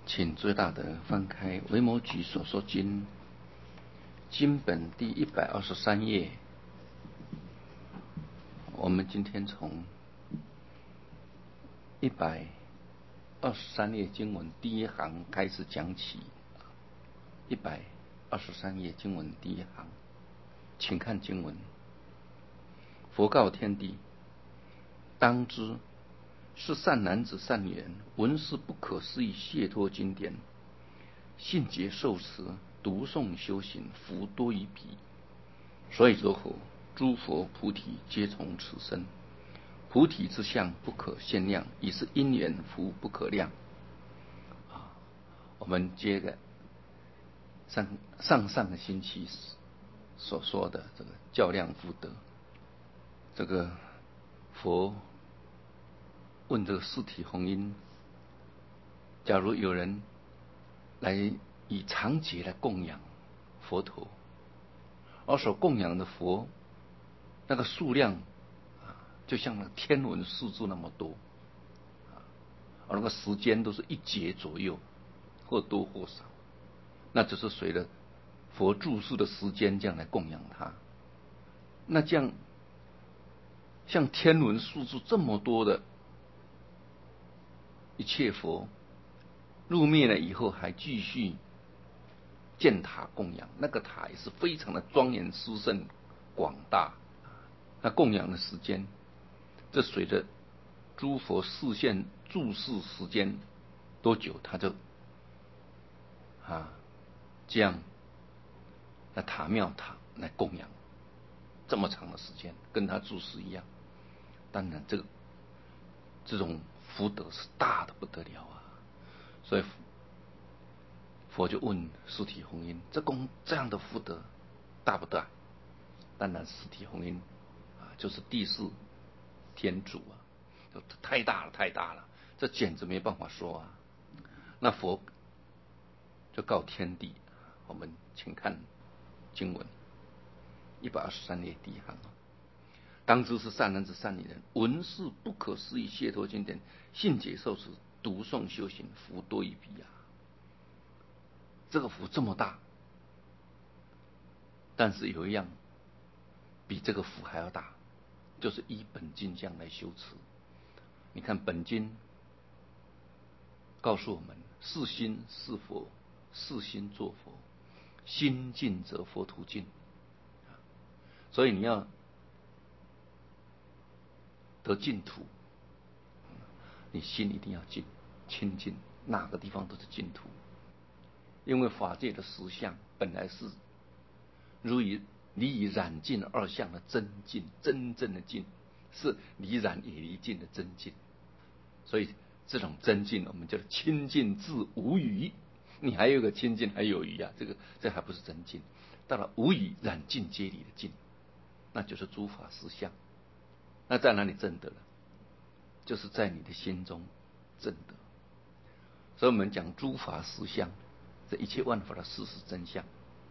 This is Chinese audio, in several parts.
请最大的翻开维摩诘所说经经本第123页。我们今天从123页经文第一行开始讲起。123页经文第一行，请看经文。佛告天帝：当知是善男子善女人，闻是不可思议解脱经典，信解受持，读诵修行，福多于彼。所以说佛诸佛菩提皆从此生。菩提之相不可限量，已是因缘福不可量。我们接着上个星期所说的这个较量福德，这个佛问这个四体弘音，假如有人来以长劫来供养佛陀，而所供养的佛那个数量就像那天文数字那么多，而那个时间都是一劫左右，或多或少，那就是随着佛住世的时间这样来供养他。那这样像天文数字这么多的一切佛入灭了以后，还继续建塔供养，那个塔也是非常的庄严殊胜广大。那供养的时间，这随着诸佛示现住世时间多久，他就这样那塔庙塔来供养这么长的时间，跟他住世一样。当然这种福德是大的不得了啊！所以佛就问四体弘音：这样的福德大不大？当然四体弘音就是第四天主啊，太大了，这简直没办法说啊。那佛就告天帝，我们请看经文123页第一行：当知是善男子善女人，闻是不可思议解脱经典，信解受持，读诵修行，福多于彼啊！这个福这么大，但是有一样比这个福还要大，就是依本经这样来修持。你看本经告诉我们：是心是佛，是心作佛，心净则佛土净。所以你要得净土，你心一定要净清净，哪个地方都是净土。因为法界的实相本来是离以染净二相的真净，真正的净是离染也离净的真净。所以这种真净我们叫清净至无余。你还有个清净还有余啊，这还不是真净。到了无余染净皆离的净，那就是诸法实相。那在哪里证得了？就是在你的心中证得。所以我们讲诸法实相，这一切万法的事实真相，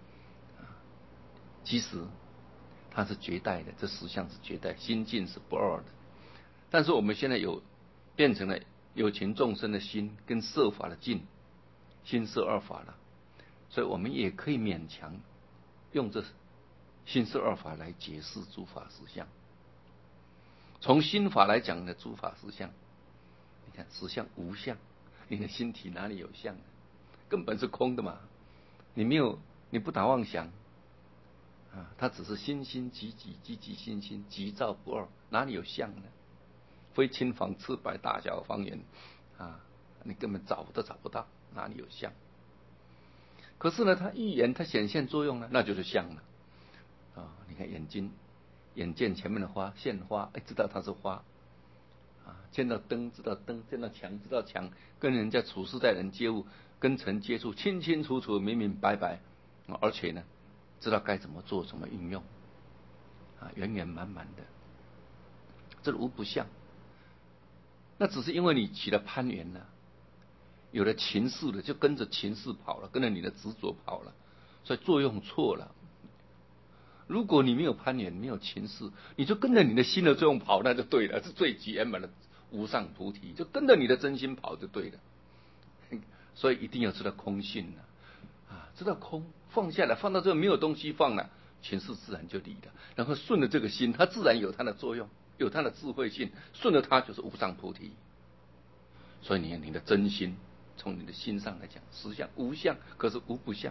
其实它是绝代的，这实相是绝代，心净是不二的。但是我们现在变成了有情众生的心跟色法的净，心色二法了，所以我们也可以勉强用这心色二法来解释诸法实相。从心法来讲的诸法实相，你看实相无相，你的心体哪里有相呢？根本是空的嘛。你不打妄想它只是心心即即，即即心心，即照不二，哪里有相呢？非青房赤白大小方圆你根本找不到，哪里有相？可是呢，它一言它显现作用呢，那就是相了你看眼见前面的花现花，知道它是花见到灯知道灯，见到墙知道墙，跟人家处事待人接物，跟尘接触清清楚楚明明白白而且呢知道该怎么做怎么运用圆圆满满的，这无不相。那只是因为你起了攀缘了，有了情势了，就跟着情势跑了，跟着你的执着跑了，所以作用错了。如果你没有攀缘，没有情势，你就跟着你的心的作用跑，那就对了，是最极圆满的无上菩提，就跟着你的真心跑就对了。 所以一定要知道空性知道空，放下来，放到这个没有东西放了，情势自然就离了。然后顺着这个心，它自然有它的作用，有它的智慧性，顺着它就是无上菩提。所以你的真心，从你的心上来讲，实相无相，可是无不相。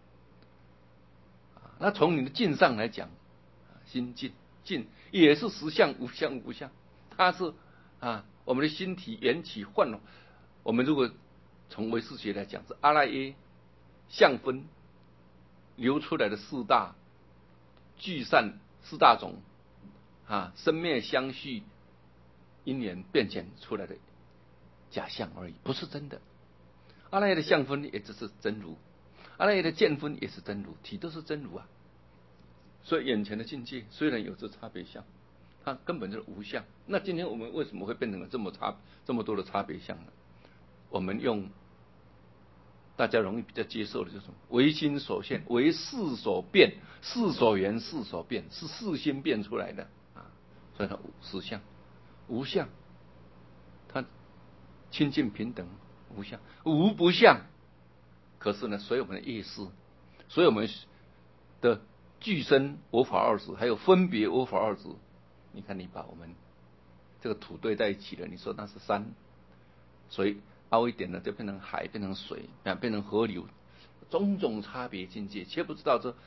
那从你的境上来讲，心境也是实相无相无不相，它是我们的心体缘起幻。我们如果从唯识学来讲，是阿赖耶相分流出来的四大聚散四大种生灭相续因缘变现出来的假象而已，不是真的。阿赖耶的相分也只是真如，阿赖耶的见分也是真如，体都是真如所以眼前的境界虽然有这差别相，它根本就是无相。那今天我们为什么会变成了这么多的差别相呢？我们用大家容易比较接受的就是什么？唯心所现，唯识所变，识所缘，识所变，是识心变出来的所以它实相无相，它清净平等无相，无不相。可是呢，所以我们的业识，所以我们的具身我法二执，还有分别我法二执，你看你把我们这个土堆在一起了，你说那是山，水凹一点呢就变成海，变成水变成河流，种种差别境界，却不知道这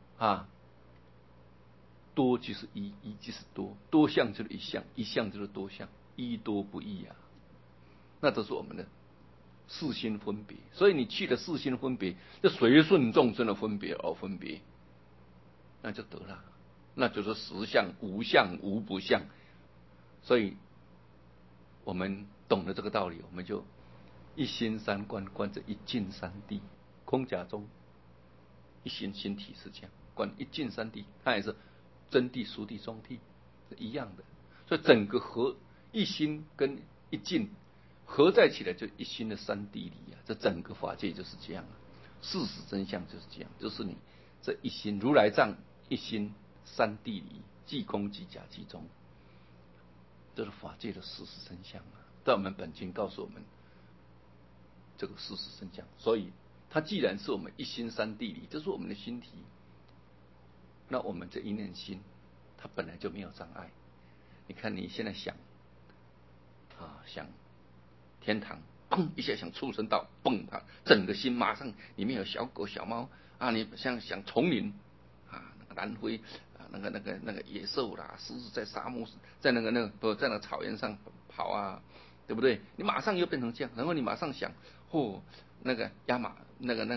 多就是一，一就是多，多相就是一相，一相就是多相，一多不异那都是我们的四心分别。所以你去了四心分别，就随顺众生的分别而分别，那就得了，那就是实相无相无不相。所以我们懂了这个道理，我们就一心三观，观这一境三谛，空假中一心，心体是这样，观一境三谛，它也是真谛、俗谛、中谛是一样的。所以整个合一心跟一境合在起来，就一心的三谛理这整个法界就是这样事实真相就是这样，就是你这一心如来藏一心三谛理，即空即假即中，这是法界的事实真相但我们本经告诉我们这个事实真相，所以它既然是我们一心三谛理，这是我们的心体，那我们这一念心它本来就没有障碍。你看你现在想想天堂，砰一下想畜生道，蹦整个心马上里面有小狗小猫你想丛林那个蓝灰那个野兽啦，狮子在沙漠，在那个在那草原上跑对不对？你马上又变成这样，然后你马上想那个亚马那个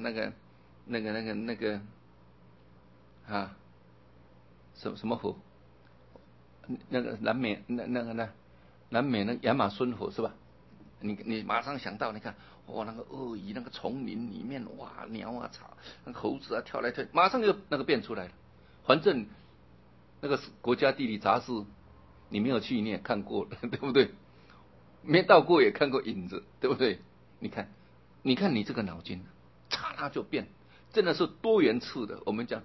什么河？那个南美南美那亚马孙河是吧？你马上想到，你看那个鳄鱼那个丛林里面鸟草，那个猴子跳来跳去，马上就那个变出来了。反正那个国家地理杂志你没有去你也看过了，对不对？没到过也看过影子，对不对？你看你这个脑筋刹那就变，真的是多元次的。我们讲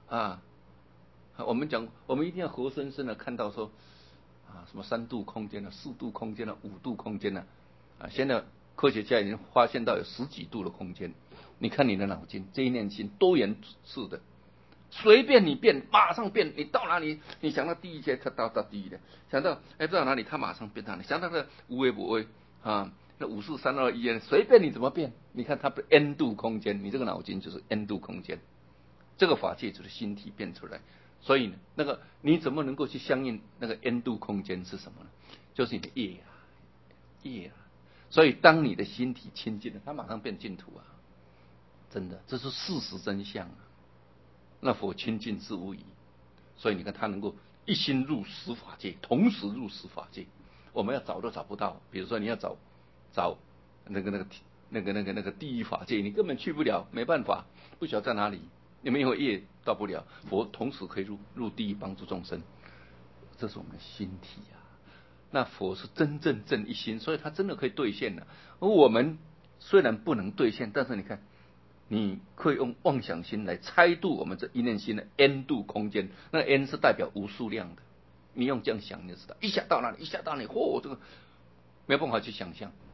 我们一定要活生生的看到说什么3度空间4度空间5度空间现在科学家已经发现到有10几度的空间。你看你的脑筋这一念心多元次的，随便你变，马上变。你到哪里，你想到第一节，它到第一的；想到不知道哪里，它马上变哪里。想到那无为不为那5、4、3、2、1，随便你怎么变。你看它的 n 度空间，你这个脑筋就是 n 度空间。这个法界就是心体变出来。所以呢，那个你怎么能够去相应那个 n 度空间是什么呢？就是你的业所以当你的心体清净了，它马上变净土真的，这是事实真相那佛清净是无疑，所以你看他能够一心入十法界，同时入十法界。我们要找都找不到，比如说你要找那个第一法界，你根本去不了，没办法，不晓得在哪里，你没有业到不了。佛同时可以入地狱帮助众生，这是我们的心体那佛是真正正一心，所以他真的可以兑现而我们虽然不能兑现，但是你看。你可以用妄想心来猜度我们这一念心的 n 度空间，那 n 是代表无数量的。你用这样想，你就知道，一下到哪里，一下到哪里，这个没有办法去想象。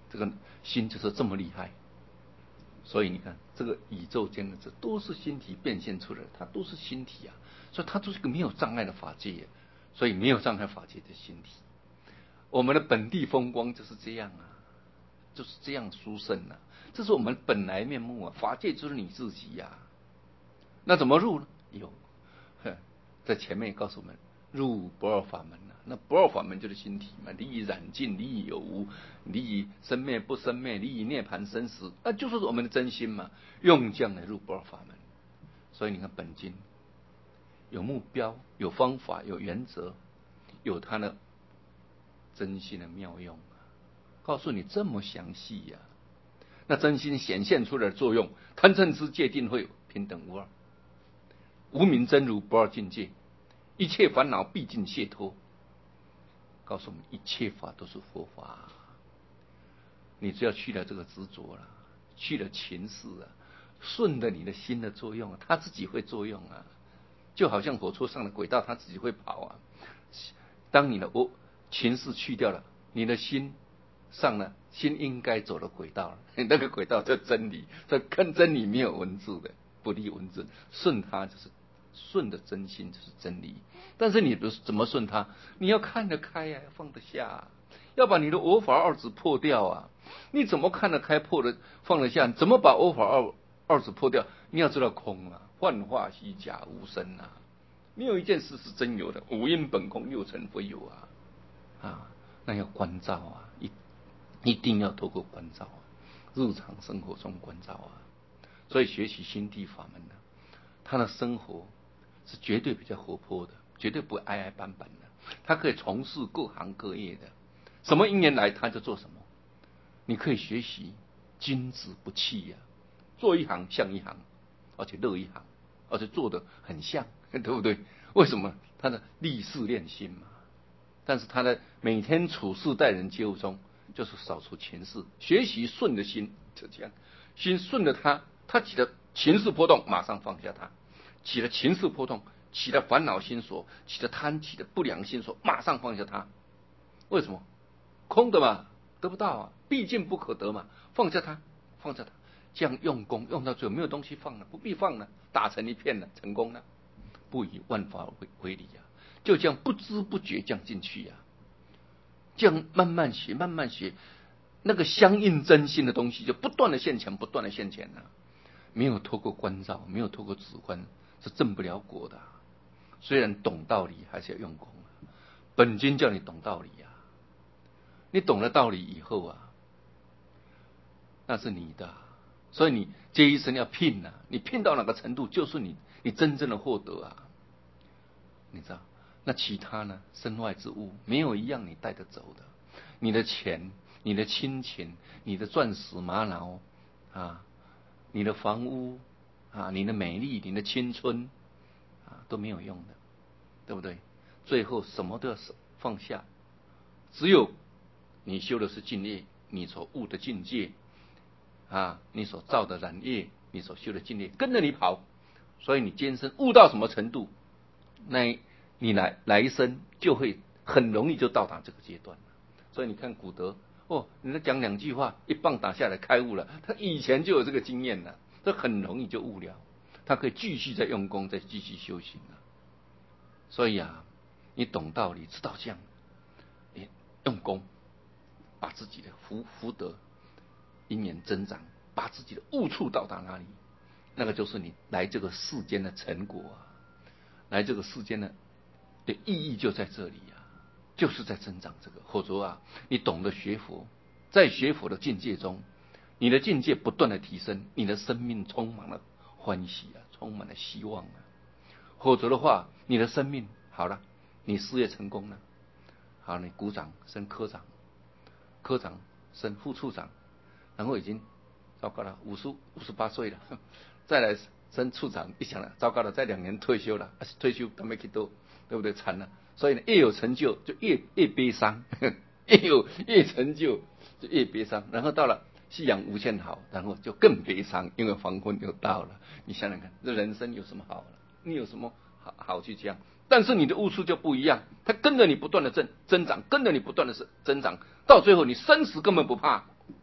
这个心就是这么厉害。所以你看，这个宇宙间的这都是心体变现出来的，它都是心体啊，所以它都是个没有障碍的法界，所以没有障碍法界的心体。我们的本地风光就是这样啊，就是这样殊胜啊，这是我们本来面目啊，法界就是你自己呀、那怎么入呢？有，在前面告诉我们，入不二法门啊。那不二法门就是心体嘛，离以染尽，离以有无，离以生灭不生灭，离以涅盘生死，那就是我们的真心嘛。用这样来入不二法门。所以你看本经有目标，有方法，有原则，有它的真心的妙用啊，告诉你这么详细呀、那真心显现出来的作用，贪嗔痴戒定慧平等无二，无明真如不二境界，一切烦恼毕竟解脱。告诉我们，一切法都是佛法，你只要去了这个执着了，去了情事啊，顺着你的心的作用，它自己会作用啊。就好像火车上的轨道，它自己会跑啊。当你的情事去掉了，你的心上了心应该走的轨道了，那个轨道叫真理，这跟真理没有文字的，不立文字，顺它就是顺的真心就是真理。但是你不是怎么顺它？你要看得开啊，要放得下啊，要把你的我法二执破掉啊。你怎么看得开破的放得下？怎么把我法二执破掉？你要知道空啊，幻化虚假无生啊，没有一件事是真有的，五阴本空，六尘非有啊，那要关照啊，一定要透过关照啊，日常生活中关照啊。所以学习心地法门呢，他的生活是绝对比较活泼的，绝对不会挨挨板板的。他可以从事各行各业的，什么因缘来他就做什么。你可以学习君子不器呀、做一行像一行，而且乐一行，而且做得很像，对不对？为什么？他的立事练心嘛。但是他的每天处事待人接物中，就是扫除情事，学习顺的心，就这样，心顺着他起了情事波动，马上放下它；起了情事波动，起了烦恼心所，起了贪，起了不良心所，马上放下它。为什么？空的嘛，得不到啊，毕竟不可得嘛，放下它，放下它，这样用功用到最后没有东西放了，不必放了，打成一片了，成功了，不以万法为理啊，就这样不知不觉这样进去呀、这样慢慢学，慢慢学，那个相应真心的东西就不断的现前，不断的现前了。没有透过关照，没有透过指观，是证不了果的。虽然懂道理，还是要用功啊。本经叫你懂道理啊，你懂了道理以后啊，那是你的。所以你这一生要拼啊，你拼到哪个程度，就是你真正的获得啊。你知道？那其他呢？身外之物，没有一样你带得走的。你的钱、你的亲情、你的钻石玛瑙啊，你的房屋啊，你的美丽、你的青春啊，都没有用的，对不对？最后什么都要放下，只有你修的是净业，你所悟的境界啊，你所造的染业，你所修的净业，跟着你跑。所以你今生悟到什么程度，那你来生就会很容易就到达这个阶段了。所以你看古德你讲两句话，一棒打下来开悟了，他以前就有这个经验了，这很容易就悟了，他可以继续再用功，再继续修行了。所以啊，你懂道理，知道这样，你用功，把自己的福德因缘增长，把自己的悟处到达哪里，那个就是你来这个世间的成果啊，来这个世间的意义就在这里啊，就是在增长这个。否则啊，你懂得学佛，在学佛的境界中，你的境界不断的提升，你的生命充满了欢喜啊，充满了希望啊。否则的话，你的生命好了，你事业成功了，好，你股长升科长，科长升副处长，然后已经糟糕了58岁了，再来升处长，一想了，糟糕了，再2年退休了，退休他没去多，对不对？惨了。所以呢，越有成就就越悲伤，越成就就越悲伤。然后到了夕阳无限好，然后就更悲伤，因为黄昏又到了。你想想看，这人生有什么好了？你有什么好去讲？但是你的悟处就不一样，它跟着你不断的增长，跟着你不断的增长，到最后你生死根本不怕，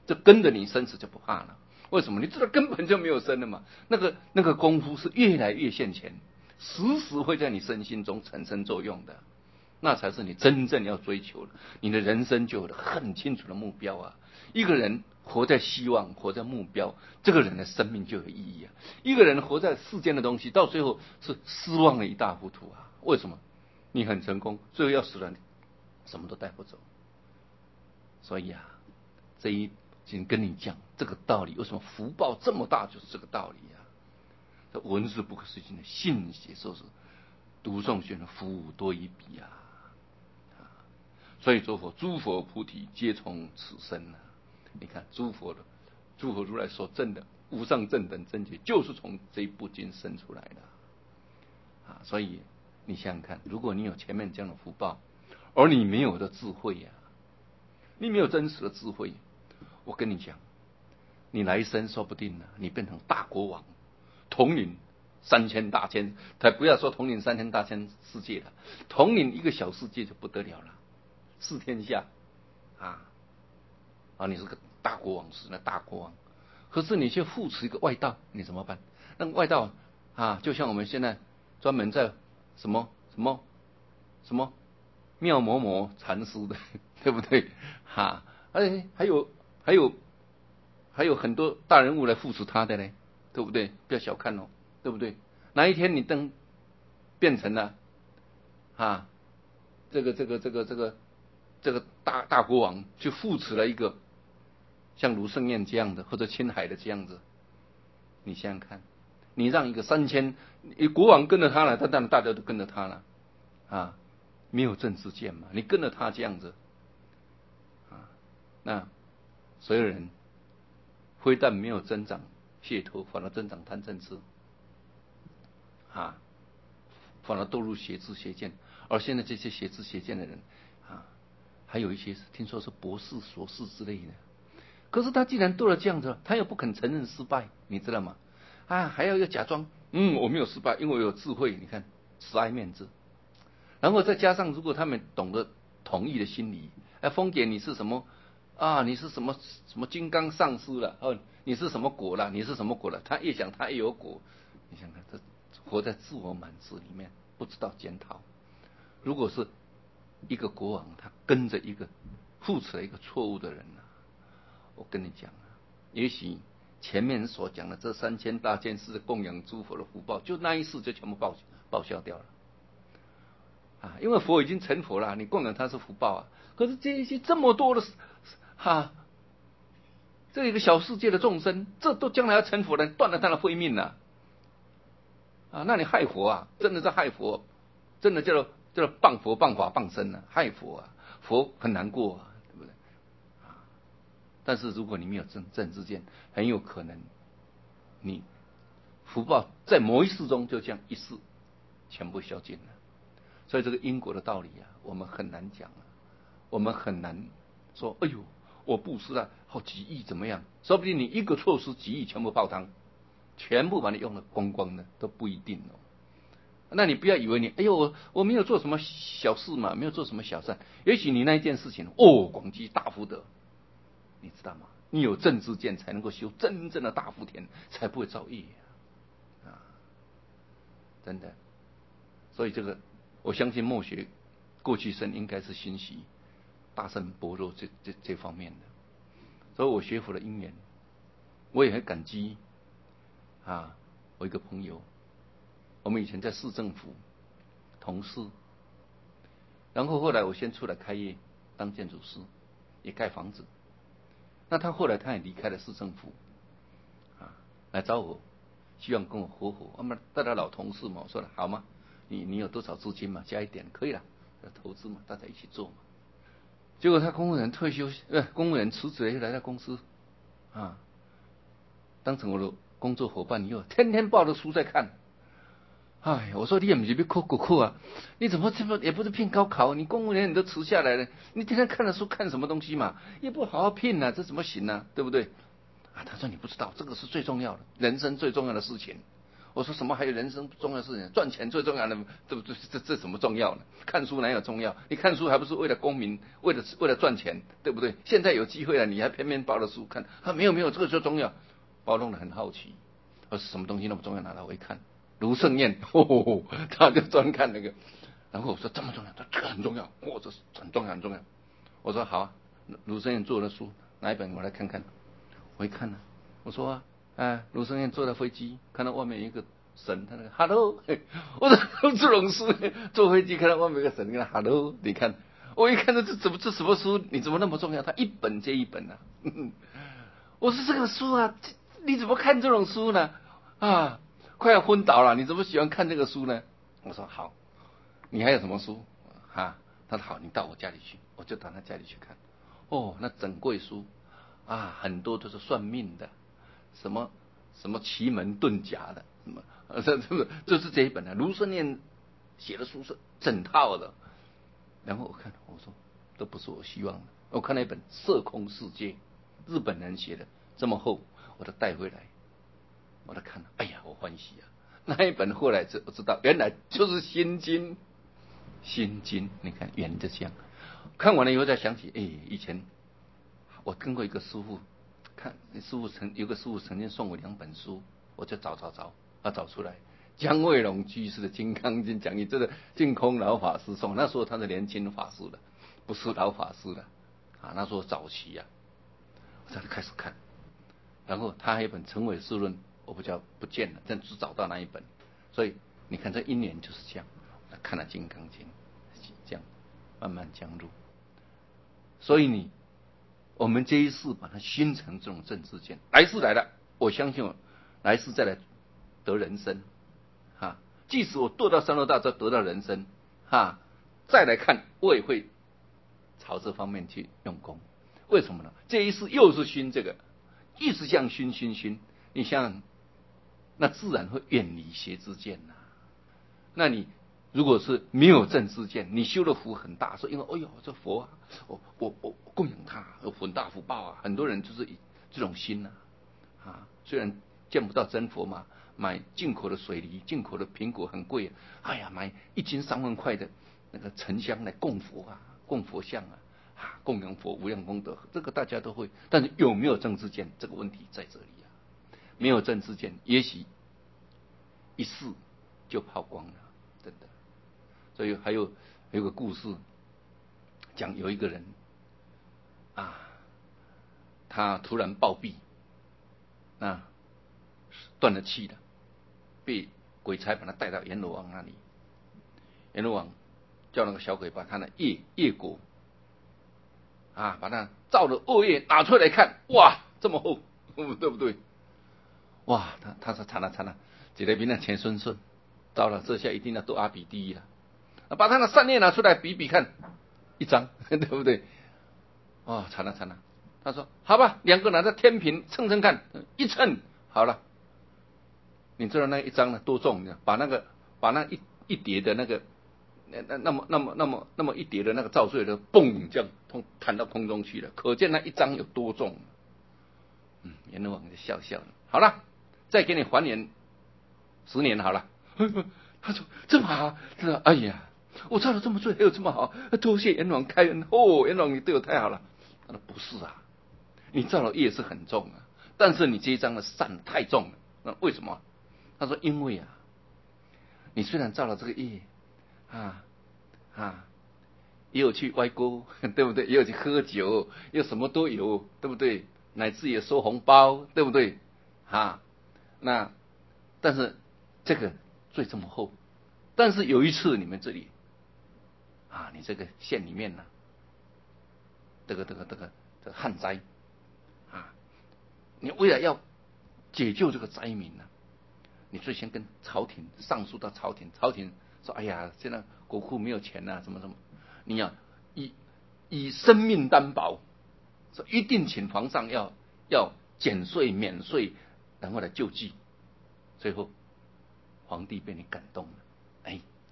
就跟着你生死就不怕了。为什么？你知道根本就没有生了嘛。那个功夫是越来越现前，时时会在你身心中产生作用的。那才是你真正要追求的，你的人生就有了很清楚的目标啊！一个人活在希望，活在目标，这个人的生命就有意义啊！一个人活在世间的东西，到最后是失望了一大糊涂啊！为什么？你很成功，最后要死了，什么都带不走。所以啊，这一经跟你讲这个道理，为什么福报这么大，就是这个道理啊！这文字不可思议的信写说是读诵学的福多于彼啊！所以说诸佛菩提皆从此生啊！你看诸佛如来所证的无上正等正觉，就是从这一部经生出来的啊！所以你想想看，如果你有前面这样的福报，而你没有的智慧呀，你没有真实的智慧，我跟你讲，你来生说不定你变成大国王，统领3000大千，才不要说统领3000大千世界了，统领一个小世界就不得了了。四天下你是个大国王，是那大国王，可是你却扶持一个外道，你怎么办？那个外道就像我们现在专门在什么妙某某禅师的，对不对？还有很多大人物来扶持他的呢，对不对？不要小看哦，对不对？哪一天你变成了这个大国王去扶持了一个像卢胜彦这样的，或者青海的这样子，你想想看，你让一个国王跟着他了，当然大家都跟着他了没有政治见嘛，你跟着他这样子那所有人非但没有增长解脱，反而增长贪嗔痴反而堕入邪知邪见。而现在这些邪知邪见的人还有一些听说是博士硕士之类的，可是他既然做了这样子，他又不肯承认失败，你知道吗？还要假装我没有失败，因为我有智慧。你看死爱面子，然后再加上如果他们懂得同意的心理，峰姐你是什么你是什么金刚上师了你是什么果了？你是什么果了？他越想他越有果，你想看这活在自我满足里面，不知道检讨。如果是一个国王，他跟着一个扶持了一个错误的人我跟你讲也许前面所讲的这3000大千世供养诸佛的福报，就那一世就全部报销掉了因为佛已经成佛了，你供养他是福报可是这些这么多的这一个小世界的众生，这都将来要成佛了，断了他的慧命了那你害佛真的是害佛，真的叫做谤佛谤法谤身害佛佛很难过对不对但是如果你没有正知见，很有可能你福报在某一世中就这样一世全部消尽了。所以这个因果的道理我们很难讲我们很难说哎呦我布施了好几亿怎么样，说不定你一个错失几亿全部泡汤，全部把你用了光光的都不一定那你不要以为你哎呦我没有做什么小事嘛，没有做什么小善，也许你那一件事情广积大福德，你知道吗？你有正知见才能够修真正的大福田，才不会造业真的。所以这个我相信默学过去生应该是欣喜大圣般若这方面的，所以我学佛的因缘，我也很感激我一个朋友，我们以前在市政府同事，然后后来我先出来开业当建筑师，也盖房子。那他后来他也离开了市政府来找我，希望跟我合伙。我们大家老同事嘛，我说了好吗？你有多少资金嘛？加一点可以了，投资嘛，大家一起做嘛。结果他公务员退休，公务员辞职又来到公司当成我的工作伙伴以后，天天抱着书在看。我说你也不是考国考你怎么这么也不是骗高考？你公务员你都辞下来了，你天天看的书看什么东西嘛？也不好好骗这怎么行对不对？他说你不知道，这个是最重要的，人生最重要的事情。 我说什么还有人生重要的事情？赚钱最重要的，这什么重要呢？看书哪有重要？你看书还不是为了功名，为了赚钱，对不对？现在有机会了，你还偏偏抱着书看啊？没有，这个就重要。把我弄得很好奇，说什么东西那么重要？拿来我一看，卢胜彦，他就专看那个。然后我说这么重要，这个很重要，这是很重要很重要。我说好啊，卢胜彦做的书哪一本我来看看。我一看呢，我说卢胜彦坐在飞机，看到外面有一个神，他那个 hello， 我说这种书坐飞机看到外面有个神，跟他 hello， 你看，我一看这什么书？你怎么那么重要？他一本接一本啊。我说这个书啊，你怎么看这种书呢？啊，快要昏倒了，你怎么喜欢看这个书呢？我说好，你还有什么书啊？他说好，你到我家里去，我就到他家里去看。那整柜书很多都是算命的，什么奇门遁甲的，什么就是这一本卢胜彦写的书是整套的。然后我说都不是我希望的。我看那一本《色空世界》，日本人写的，这么厚，我都带回来，我都看了，哎呀，我欢喜啊！那一本后来我知道，原来就是心经。心经，你看原来就这样。看完了以后再想起，以前我跟过一个师傅，有个师傅曾经送我2本书，我就找出来。姜卫龙居士的《金刚经》讲义，这个净空老法师送，那时候他是年轻法师的，不是老法师的那时候早期我才开始看。然后他还有一本《成唯识论》，我不见了，但只找到那一本。所以你看这1年就是这样，看了《金刚经》，这样慢慢加入。所以我们这一世把它熏成这种正知见，来世来了，我相信来世再来得人生即使我堕到三恶道再得到人生再来看我也会朝这方面去用功。为什么呢？这一世又是熏这个，一直这样熏，你像那自然会远离邪知见那你如果是没有正知见，你修的福很大，说因为这佛我供养他有很大福报很多人就是以这种心虽然见不到真佛嘛，买进口的水梨、进口的苹果很贵买1斤3万块的那个沉香来供佛供佛像供养佛无量功德，这个大家都会。但是有没有正知见，这个问题在这里没有正知见，也许一世就跑光了，真的。所以还有个故事，讲有一个人他突然暴毙，断了气了，被鬼差把他带到阎罗王那里。阎罗王叫那个小鬼把他的业果把他造的恶业拿出来看，哇，这么厚，对不对？哇，他说惨了，这个比那钱顺，到了这下一定要堕阿鼻地狱了。把他的善业拿出来比比看，1张，对不对？惨了。他说好吧，2个拿着天平称看，一称好了。你知道那1张呢多重？把那一叠的那个那么一叠的那个造罪的嘣，这样弹到空中去了，可见那1张有多重。阎罗王就笑了，好了，再给你还原10年好了。他说这么好，他说哎呀，我造了这么罪还有这么好，多谢阎王开恩阎王你对我太好了。他说不是你造了业是很重但是你这一张的善太重了。那为什么？他说因为你虽然造了这个业也有去歪锅，对不对？也有去喝酒，又什么都有，对不对？乃至也收红包，对不对？但是这个罪这么厚，但是有一次你们这里你这个县里面这个旱灾你为了要解救这个灾民你最先跟朝廷上诉到朝廷说哎呀，现在国库没有钱什么，你要以生命担保，说一定请皇上要减税免税，然后来救济。最后皇帝被你感动了，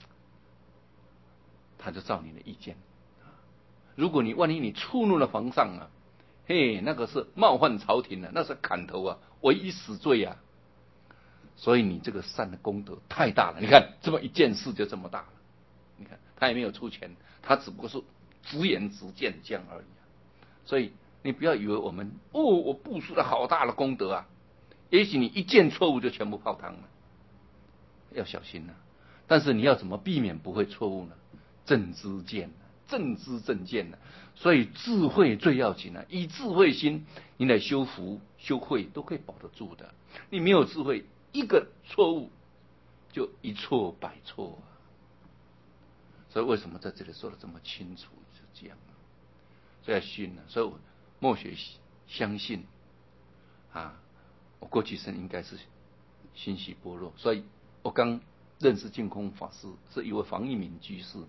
他就照你的意见。如果你万一你触怒了皇上那个是冒犯朝廷那是砍头唯一死罪所以你这个善的功德太大了。你看这么一件事就这么大了，你看他也没有出钱，他只不过是直言直见这样而已。所以你不要以为我布施了好大的功德啊，也许你一件错误就全部泡汤了，要小心了。但是你要怎么避免不会错误呢？正知见，正知正见呢。所以智慧最要紧啊！以智慧心，你来修福修慧都可以保得住的。你没有智慧，一个错误就一错百错啊！所以为什么在这里说的这么清楚？是这样。所以要信啊！所以我默学相信啊，我过去生应该是欣喜般若。所以我刚认识净空法师是一位黄一敏居士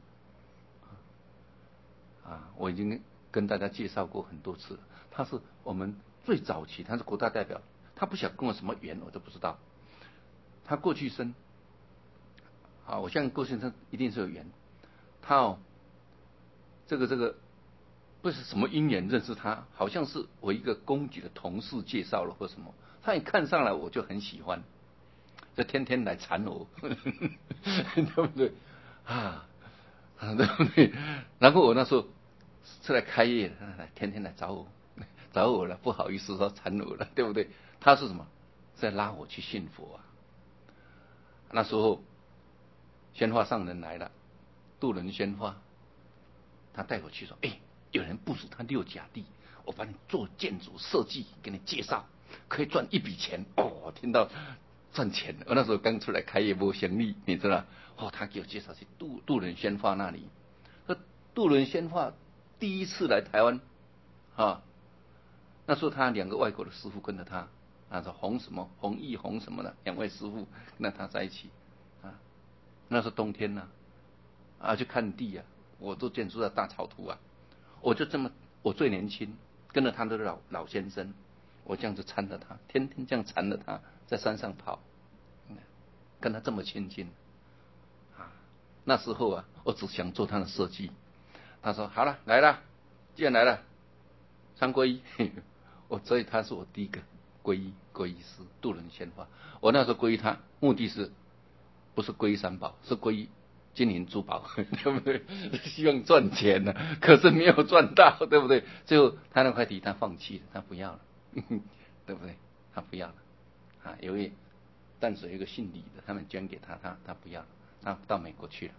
啊，我已经跟大家介绍过很多次了。他是我们最早期，他是国大代表，他不晓得跟我什么缘，我都不知道。他过去生啊，我相信过去生一定是有缘。他这个不是什么因缘认识他，好像是我一个公局的同事介绍了或什么，他一看上来我就很喜欢，就天天来缠我，对不对啊？对不对？然后我那时候是来开业的，天天来找我了，不好意思说缠我了，对不对？他是什么？在拉我去信佛啊。那时候宣化上人来了，渡人宣化，他带我去说，有人部署他6甲地，我帮你做建筑设计，给你介绍，可以赚一笔钱。哦，听到赚钱，我那时候刚出来开业没生意，你知道？他给我介绍去渡人宣化那里。渡人宣化第一次来台湾啊，那时候他2个外国的师傅跟着他，说洪义洪什么的2位师傅跟着他在一起啊。那是冬天呢去看地啊，我都建筑在大草图啊，我就这么我最年轻，跟着他的老先生，我这样子搀着他，天天这样缠着他在山上跑，跟他这么亲近啊。那时候我只想做他的设计。他说好了，来了，既然来了，3皈依。所以他是我第一个皈依师，渡人宣化。我那时候皈依他，目的是不是皈依三宝，是皈依金银珠宝，对不对？希望赚钱呢，可是没有赚到，对不对？最后他那块地他放弃了，他不要了，对不对？他不要了啊！因为淡水有一个姓李的，他们捐给他，他不要了，他到美国去了。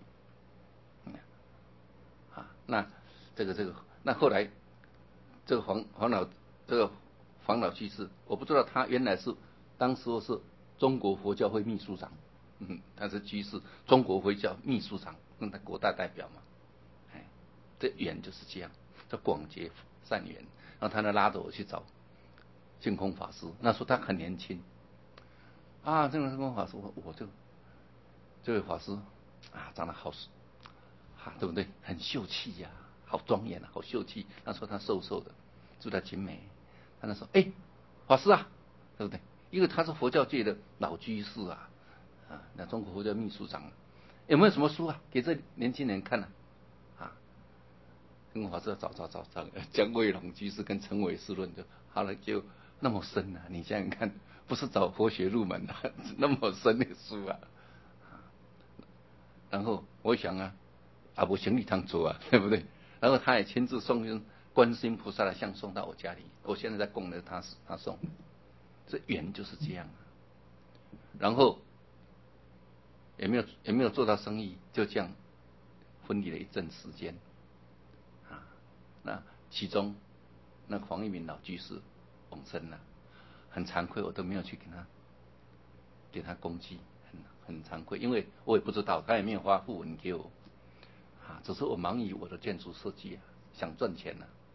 那那后来这个黄老居士，我不知道他原来是当时是中国佛教会秘书长，他是居士，中国佛教秘书长，他国大代表嘛，这缘就是这样，叫广结善缘。然后他拉着我去找净空法师，那时候他很年轻净空法师，这位法师长得好对不对？很秀气呀，好庄严好秀气。那时候他瘦瘦的，住在景美。他那时候法师对不对？因为他是佛教界的老居士那中国佛教秘书长，有没有什么书给这年轻人看跟法师找姜维龙居士跟陈伟师论就好了，就那么深你想想看，不是找佛学入门那么深的书然后我想不行李堂做对不对？然后他也亲自送观世音菩萨的像送到我家里，我现在在供的他送，这缘就是这样然后也没有做到生意，就这样分离了一阵时间那其中那黄一鸣老居士往生了，很惭愧，我都没有去给他公祭，很惭愧，因为我也不知道，他也没有发讣文给我只是我忙于我的建筑设计想赚钱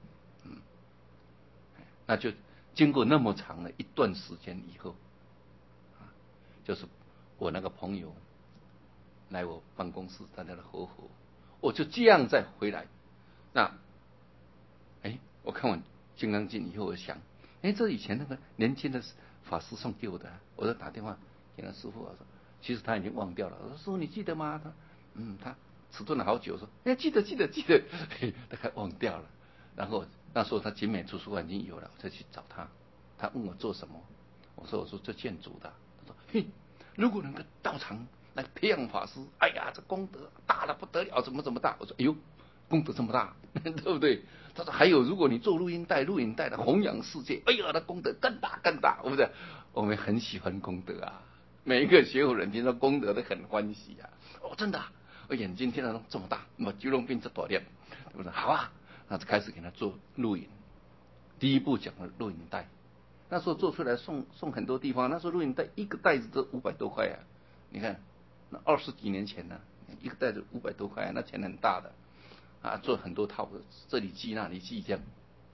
那就经过那么长的一段时间以后就是我那个朋友来我办公室，大家的合伙，我就这样再回来。那我看完《金刚经》以后，我想，这以前那个年轻的法师送给我的，我就打电话给那师傅，我说，其实他已经忘掉了。我说师傅你记得吗？他迟钝了好久，说记得，他快忘掉了。然后那时候他景美图书馆已经有了，我再去找他，他问我做什么，我说做建筑的，他说如果能够到场来培养法师，哎呀，这功德大的不得了，怎么大？我说，哎呦，功德这么大，对不对？他说还有，如果你做录影带的弘扬世界，哎呀，那功德更大，对不对？我们很喜欢功德啊，每一个学佛人听到功德都很欢喜啊。哦，真的啊，我眼睛听到这么大，那么肌肉病这多点，对不对？好啊，那就开始给他做录影。第一步讲了录影带，那时候做出来送很多地方，那时候录影带一个袋子都500多块啊，你看那20几年前呢，一个袋子500多块，那钱很大的啊，做很多套的，这里寄那里寄这样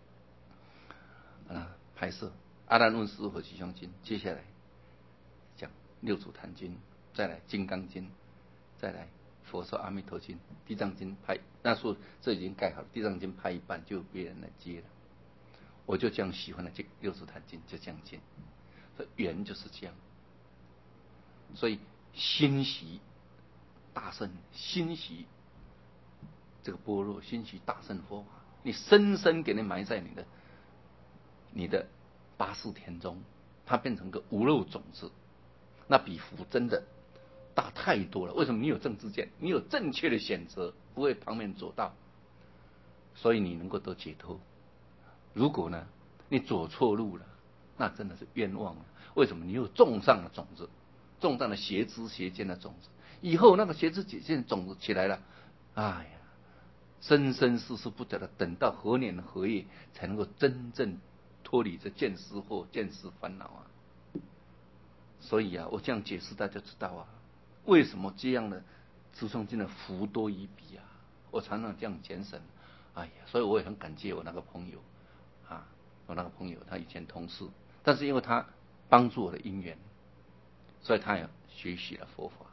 啊，拍摄阿难问世和吉祥经，接下来讲六祖坛经，再来金刚经，再来佛说阿弥陀经，地藏经拍，那时候这已经盖好了，地藏经拍一半就有别人来接了，我就这样喜欢了这六祖坛经，就这样接，缘就是这样，所以欣喜大圣，欣喜这个般若，欣喜大圣佛法，你深深给你埋在你的八识田中，它变成个无漏种子，那比福真的大太多了。为什么？你有正知见，你有正确的选择，不会旁边走道，所以你能够得解脱。如果呢，你走错路了，那真的是冤枉了。为什么？你又种上了种子，种上了邪知邪见的种子，以后那个邪知邪见种子起来了，哎呀，生生世世不得了，等到何年何月才能够真正脱离这见思惑、见思烦恼啊？所以啊，我这样解释大家知道啊，为什么这样的持诵经的福多于彼啊？我常常这样简省，哎呀，所以我也很感谢我那个朋友啊，我那个朋友他以前同事，但是因为他帮助我的因缘，所以他也学习了佛法，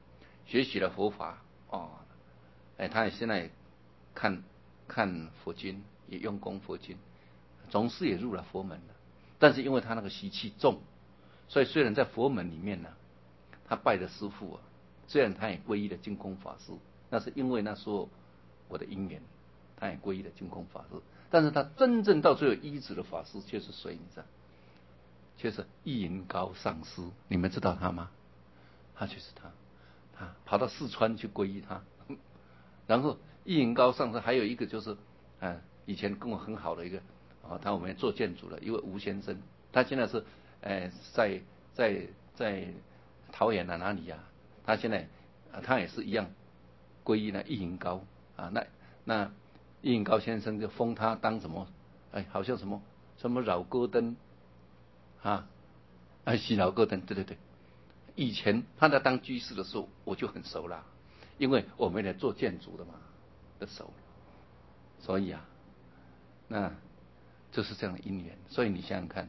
哦，哎，他也现在看佛经，也用功佛经，总是也入了佛门了。但是因为他那个习气重，所以虽然在佛门里面呢，他拜的师父啊，虽然他也皈依了净空法师，那是因为那时候我的因缘，他也皈依了净空法师。但是他真正到最后依止的法师却是谁？你知道？却是意云高上师。你们知道他吗？他就是他跑到四川去皈依他。然后意云高上师还有一个就是，以前跟我很好的一个，我们做建筑的一位吴先生，他现在是，在桃园哪里呀？他现在，他也是一样皈依了意云高啊，那意云高先生就封他当什么？好像什么饶戈登啊，西饶戈登，对，以前他在当居士的时候，我就很熟了，因为我们来做建筑的嘛，的熟，所以啊，那就是这样的因缘。所以你想想看，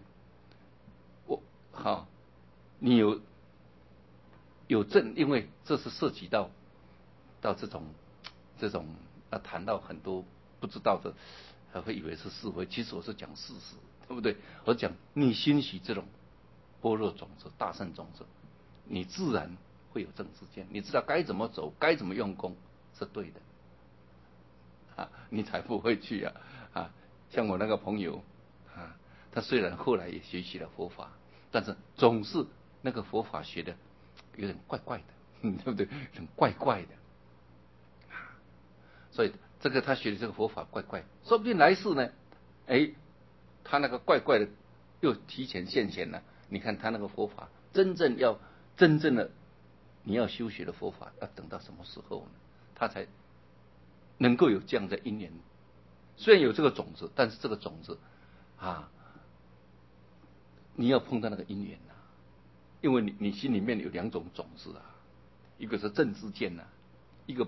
好，你有正，因为这是涉及到这种谈到很多不知道的，还会以为是是非，其实我是讲事实，对不对？我讲你欣喜这种般若种子、大圣种子，你自然会有正知见，你知道该怎么走，该怎么用功是对的你才不会去像我那个朋友他虽然后来也学习了佛法，但是总是那个佛法学的有点怪怪的，对不对？很怪怪的，所以这个他学的这个佛法怪怪，说不定来世呢，他那个怪怪的又提前现前了。你看他那个佛法，真正的你要修学的佛法，要等到什么时候呢？他才能够有这样的因缘。虽然有这个种子，但是这个种子你要碰到那个因缘因为你心里面有两种种子一个是正知见一个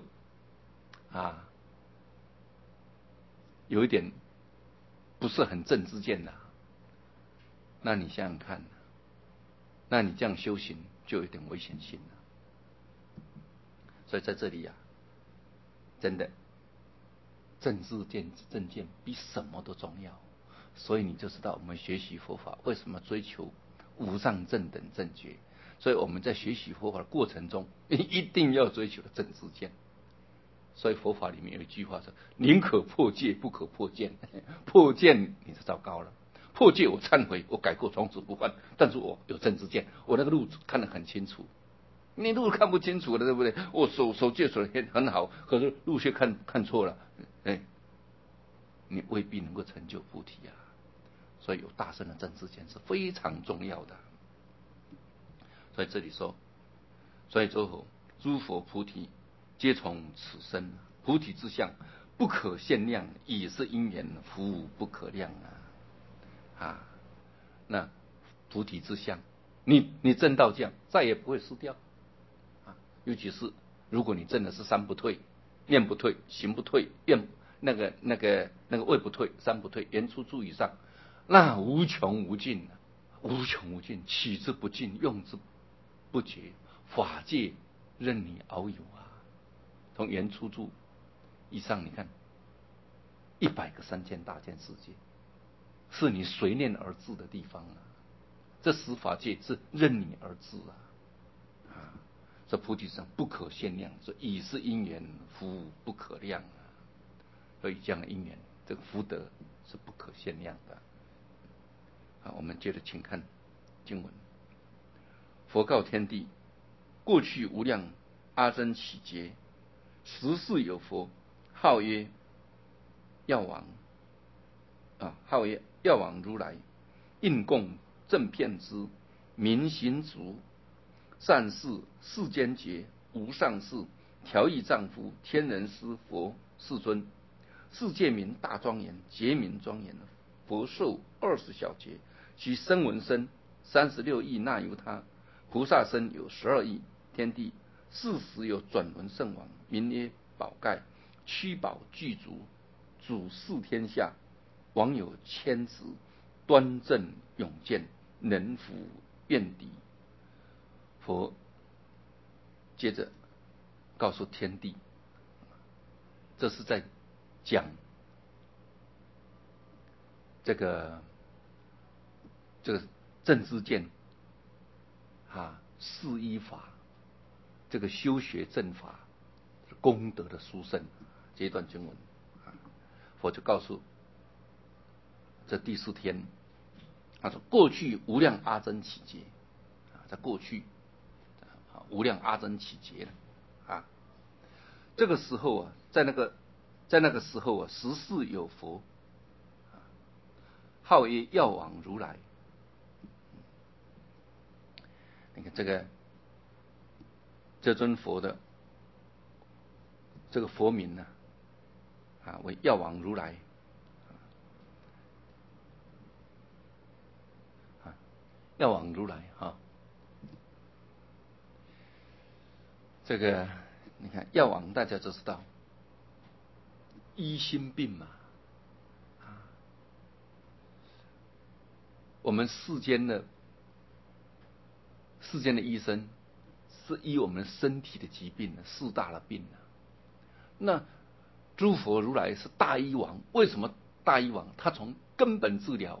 有一点不是很正知见那你想想看，那你这样修行就有点危险性了。所以在这里真的正知见正见比什么都重要。所以你就知道我们学习佛法为什么追求无上正等正觉。所以我们在学习佛法的过程中，一定要追求的正知见。所以佛法里面有一句话说：宁可破戒，不可破见。破见你就糟糕了， 破戒，我忏悔，我改过，从此不犯。但是我有正知见，我那个路看得很清楚。你路看不清楚的，对不对？我守戒守得很好，可是路却看错了，你未必能够成就菩提啊。所以有大圣的正知见是非常重要的。所以这里说，所以诸佛菩提皆从此生，菩提之相不可限量，已是因缘，福无不可量啊！那菩提之相，你证到这样，再也不会失掉啊！尤其是如果你证的是三不退，念不退，行不退，愿那个位不退，三不退，言出诸以上，那无穷无尽，无穷无尽，取之不尽，用之不竭，法界任你遨游啊！从言出诸以上，你看100个三千大千世界，是你随念而至的地方啊！这十法界是任你而至啊！这菩提上不可限量，这已是因缘，福无不可量啊！所以这样的因缘，这个福德是不可限量的。好，我们接着请看经文。佛告天地：过去无量阿僧祇劫，时世有佛，号曰药王号曰药王如来，应供正遍知，明行足，善事世间觉，无上士，调御丈夫，天人师佛世尊。世界名大庄严，劫名庄严。佛寿20小劫，其声闻身36亿那由他，菩萨身有12亿。天地40有转轮圣王，名曰宝盖，七宝具足，主四天下。王有千子，端正勇健，能伏怨敌。佛接着告诉天地，这是在讲这个正知见四依法，这个修学正法功德的殊胜这一段经文，佛就告诉这第4天，他说过去无量阿僧祇劫，在过去无量阿僧祇劫这个时候在那个时候时世有佛，号曰药王如来。你看这尊佛的这个佛名呢，为药王如来。药王如来这个你看药王大家都知道，医心病嘛，我们世间的医生是医我们身体的疾病4大的病那诸佛如来是大医王，为什么大医王？他从根本治疗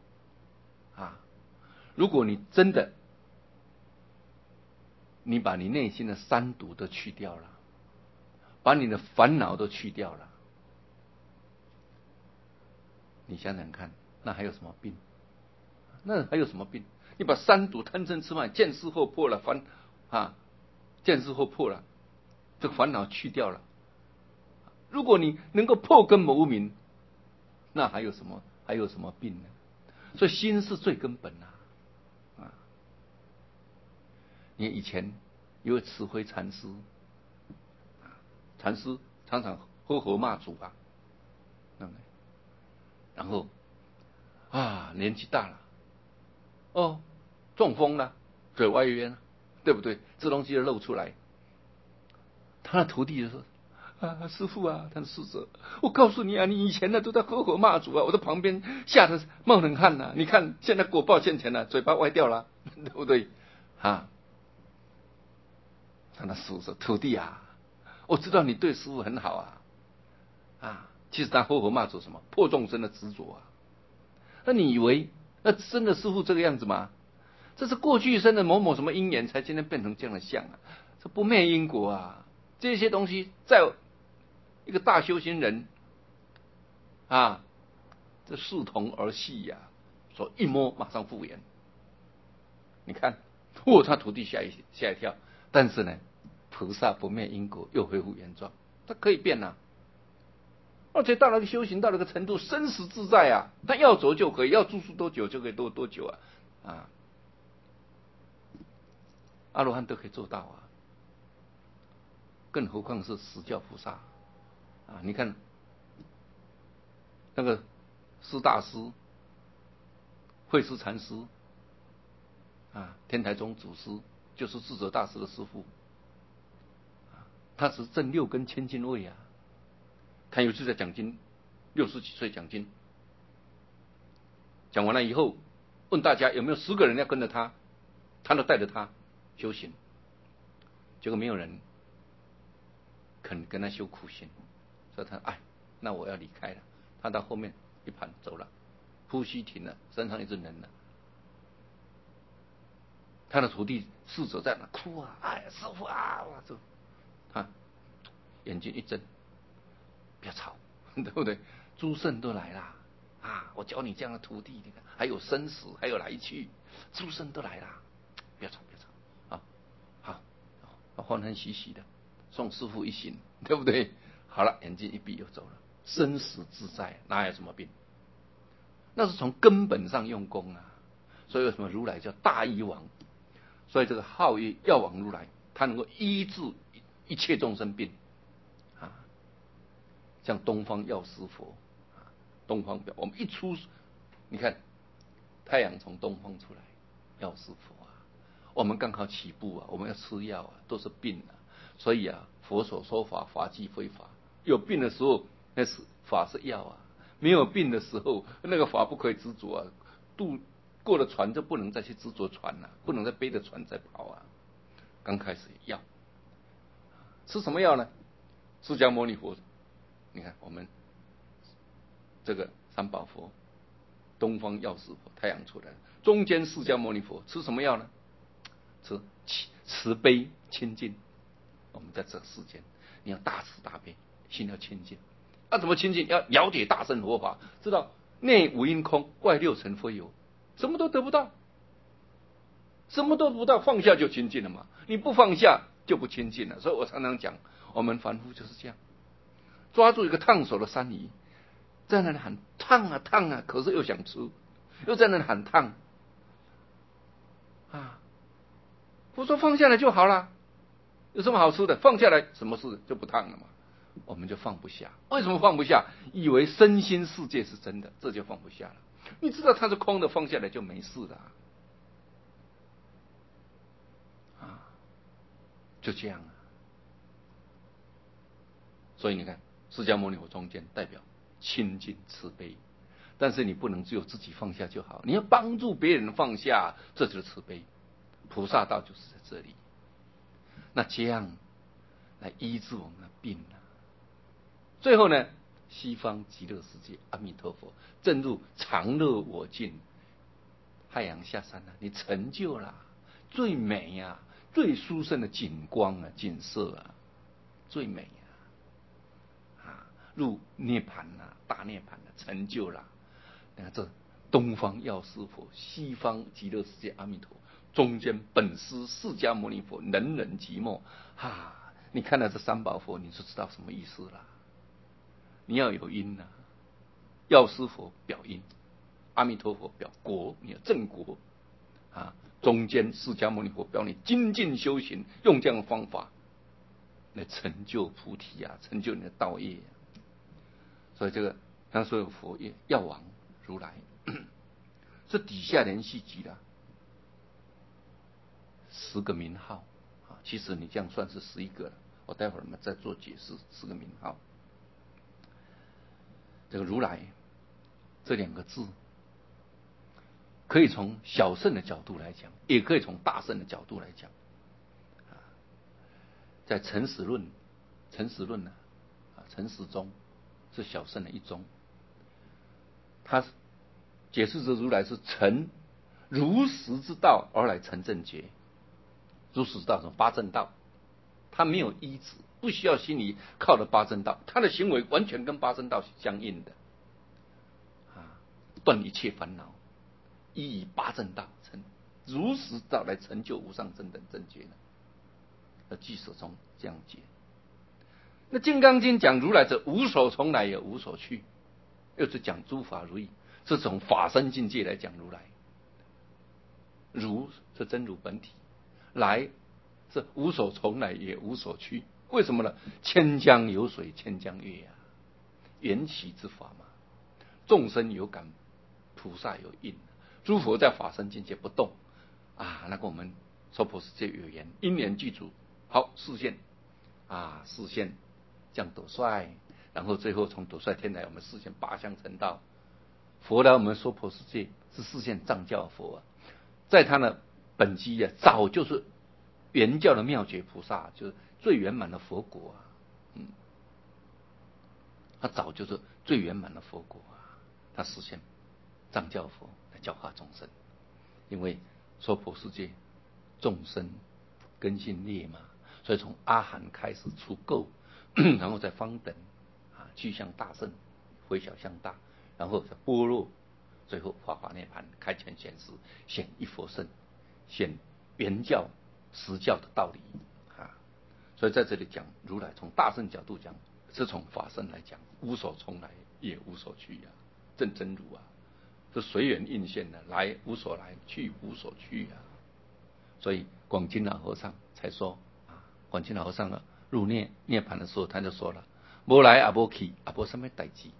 如果你真的你把你内心的三毒都去掉了，把你的烦恼都去掉了，你想想看，那还有什么病？你把三毒贪嗔痴慢见思惑破了，见思惑破了，这个烦恼去掉了。如果你能够破根无明，那还有什么病呢？所以心是最根本你以前有位慈晖禅师，禅师常常呵呵骂祖然后年纪大了，中风了，嘴歪冤了，对不对？这东西就露出来。他的徒弟就说：师父他的师者，我告诉你你以前都在呵呵骂祖我在旁边吓得冒冷汗你看现在果报现前了，嘴巴歪掉了，对不对？他的师父说：徒弟我知道你对师父很好其实他呵呵骂祖什么？破众生的执着那你以为那真的师父这个样子吗？这是过去生的某某什么因缘才今天变成这样的相这不灭因果这些东西在一个大修行人这视同儿戏手一摸马上复原。你看，他徒弟吓一跳，但是呢，菩萨不灭因果，又恢复原状，他可以变啊。而且到了个修行到了个程度，生死自在啊，他要走就可以，要住宿多久就可以多久啊，阿罗汉都可以做到啊，更何况是十教菩萨啊！你看那个师大师、慧思禅师啊，天台宗祖师就是智者大师的师父，他是正六根清净位啊。他有一次在讲经，60几岁讲经，讲完了以后，问大家有没有10个人要跟着他，他都带着他修行，结果没有人肯跟他修苦行，所以他那我要离开了。他到后面一盘走了，呼吸停了，身上一直冷了。他的徒弟侍者在那哭啊，师父啊，他眼睛一睁，不要吵，对不对？诸圣都来了啊！我教你这样的徒弟，你看还有生死，还有来去，诸圣都来了，不要吵啊！好，欢欢喜喜的送师父一行，对不对？好了，眼睛一闭又走了，生死自在，哪有什么病？那是从根本上用功啊！所以为什么如来叫大医王？所以这个号曰药王如来，他能够医治一切众生病啊，像东方药师佛啊，东方表，我们一出，你看太阳从东方出来，药师佛啊，我们刚好起步啊，我们要吃药啊，都是病啊，所以啊，佛所说法，法即非法。有病的时候，那是法是药啊；没有病的时候，那个法不可以执着啊。过了船就不能再去执着船了，不能再背着船再跑啊。刚开始药，吃什么药呢？释迦牟尼佛，你看我们这个三宝佛、东方药师佛，太阳出来了，中间释迦牟尼佛吃什么药呢？吃慈悲清净。我们在这世间，你要大慈大悲，心要清净。怎么清净？要了解大乘佛法，知道内五阴空，外六尘非有，什么都得不到，什么都得不到，放下就清净了嘛。你不放下就不清净了。所以我常常讲，我们凡夫就是这样，抓住一个烫手的山芋，在那里喊烫啊烫啊，可是又想吃，又在那里喊烫啊。我说放下来就好了，有什么好吃的？放下来，什么事就不烫了嘛。我们就放不下。为什么放不下？以为身心世界是真的，这就放不下了。你知道它是空的，放下来就没事了啊，就这样啊。所以你看，释迦牟尼佛中间代表清净慈悲，但是你不能只有自己放下就好，你要帮助别人放下，这就是慈悲。菩萨道就是在这里。那这样来医治我们的病啊。最后呢，西方极乐世界，阿弥陀佛正入常乐我净，太阳下山了，你成就了最美啊、最殊胜的景光啊、景色啊，最美啊，入涅槃啊、大涅槃的成就了。你看这东方药师佛，西方极乐世界阿弥陀，中间本师释迦牟尼佛，人人寂寞你看到这三宝佛，你就知道什么意思了。你要有因啊，药师佛表因，阿弥陀佛表果，你要正果中间释迦牟尼佛表你精进修行，用这样的方法来成就菩提啊，成就你的道业所以这个他说有佛业药王如来，这底下连续举了10个名号其实你这样算是11个了。我待会儿我们再做解释10个名号。这个如来这2个字，可以从小圣的角度来讲，也可以从大圣的角度来讲。在诚实论诚实宗是小圣的一宗，他解释这如来是成如实之道而来成正觉。如实之道什么？八正道，他没有依止，不需要心里靠的八正道，他的行为完全跟八正道相应的断一切烦恼一以八正道成如实道来成就无上正等正觉呢？而据所中这样解。那《金刚经》讲如来者无所从来也无所去，又是讲诸法如意，是从法身境界来讲如来。如是真如本体，来是无所从来也无所去。为什么呢？千江有水千江月啊，缘起之法嘛。众生有感，菩萨有应。诸佛在法身境界不动啊，那个我们娑婆世界有缘，因缘具足，好示现啊，示现降斗率，然后最后从斗率天来，我们示现八相成道。佛来我们娑婆世界是示现藏教佛啊，在他的本机啊，早就是原教的妙觉菩萨，就是最圆满的佛果啊，他早就是最圆满的佛果啊，他实现藏教佛来教化众生。因为娑婆世界众生根性劣嘛，所以从阿含开始出垢，然后再方等啊，趋向大圣，回小向大，然后再般若，最后法华涅槃，开权显实，显一佛圣，显原教实教的道理啊。所以在这里讲如来，从大圣角度讲，是从法身来讲，无所从来也无所去啊，正真如啊。是随缘应现的，来无所来，去无所去啊。所以广钦老和尚才说啊，广钦老和尚入涅槃的时候，他就说了：无来也无去，也无什么代志，